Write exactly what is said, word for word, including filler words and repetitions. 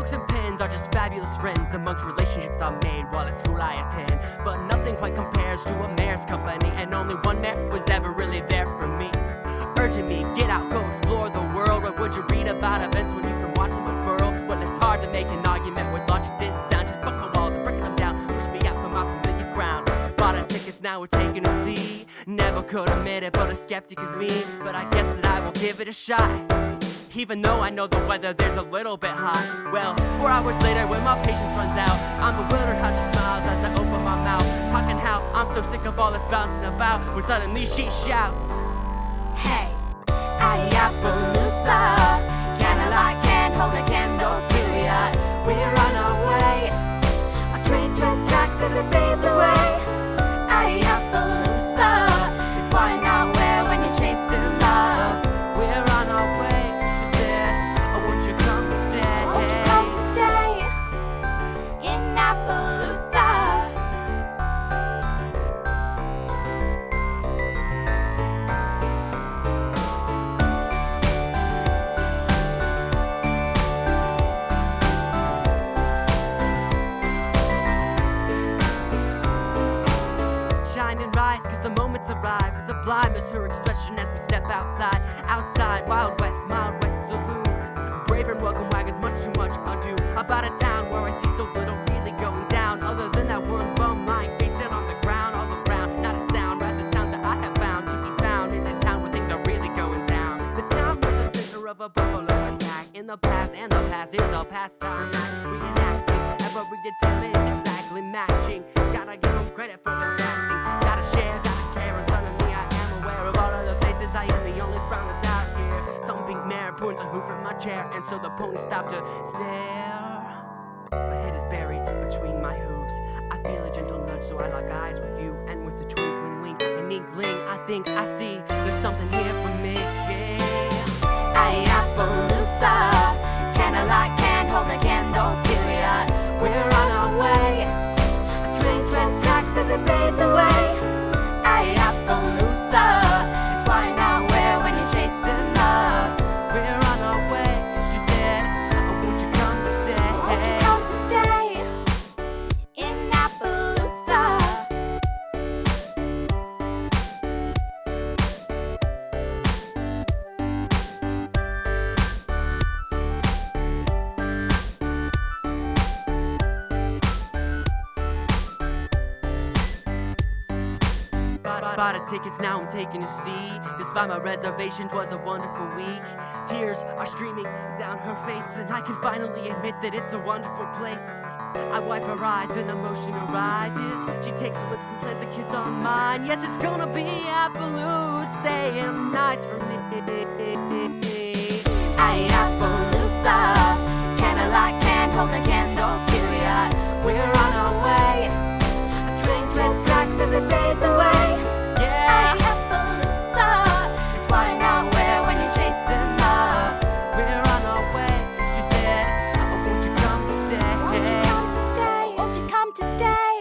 Notebooks and pens are just fabulous friends amongst relationships I made while at school I attend. But nothing quite compares to a mayor's company, and only one mayor was ever really there for me, urging me, get out, go explore the world. What would you read about events when you can watch them unfurl? Well, it's hard to make an argument with logic this sound. Just buck my walls and breaking them down, push me out from my familiar ground. Bought our tickets, now we're taking a seat. Never could admit it, but a skeptic is me. But I guess that I will give it a shot, even though I know the weather there's a little bit hot. Well, four hours later when my patience runs out, I'm bewildered how she smiles as I open my mouth, talking how I'm so sick of all this bouncing about, when suddenly she shouts, hey, Ayappaloosa, candlelight can't hold a candle to ya. We're on our way, our train treads tracks as it fades away. Ayappaloosa is why not where when you're chasing love. we're on our way, she said, oh, won't you come to stay? Won't you come to stay in Appaloosa? Shine and rise, cause the moment's arrived. Sublime is her expression as we step outside. Outside, Wild West, Mild West Saloon. Brave and welcome wagons, much too much ado about a town where I see so little really going down, other than that one bum lying face down on the ground. All around, not a sound, rather sounds that I have found to be found in a town where things are really going down. This town was the center of a buffalo attack. In the past, and the past is a pastime. Reenacting, every detail is exactly matching. Gotta give them credit for this acting. Gotta share, gotta care, in front of me I am aware of all of the faces. I am the only frown that's out here. Some big mare points a hoof from my chair, and so the pony stopped to stare. My head is buried between my hooves. I feel a gentle nudge, so I lock eyes with you, and with a twinkling wink, an inkling, I think I see there's something here for me. Yeah. Ayappaloosa, candlelight can't hold a candle to ya. We're on our way, our train treads tracks as it fades away. Ayappaloosa is why not where when you're chasing love. We're on our way, she said, oh, won't you come to stay? Won't you come to stay in Appaloosa? Bought her tickets, now I'm taking a seat. Despite my reservations, was a wonderful week. Tears are streaming down her face, and I can finally admit that it's a wonderful place. I wipe her eyes and emotion arises. She takes her lips and plants a kiss on mine. Yes, it's gonna be Appaloosa nights for me. Ayappaloosa, candlelight can't hold a candle to ya. We're on our way, our train treads tracks as it fades away. Yeah, Ayappaloosa is why not where when you're chasing love. we're on our way, she said, oh, won't you come to stay? Won't you come to stay? Won't you come to stay?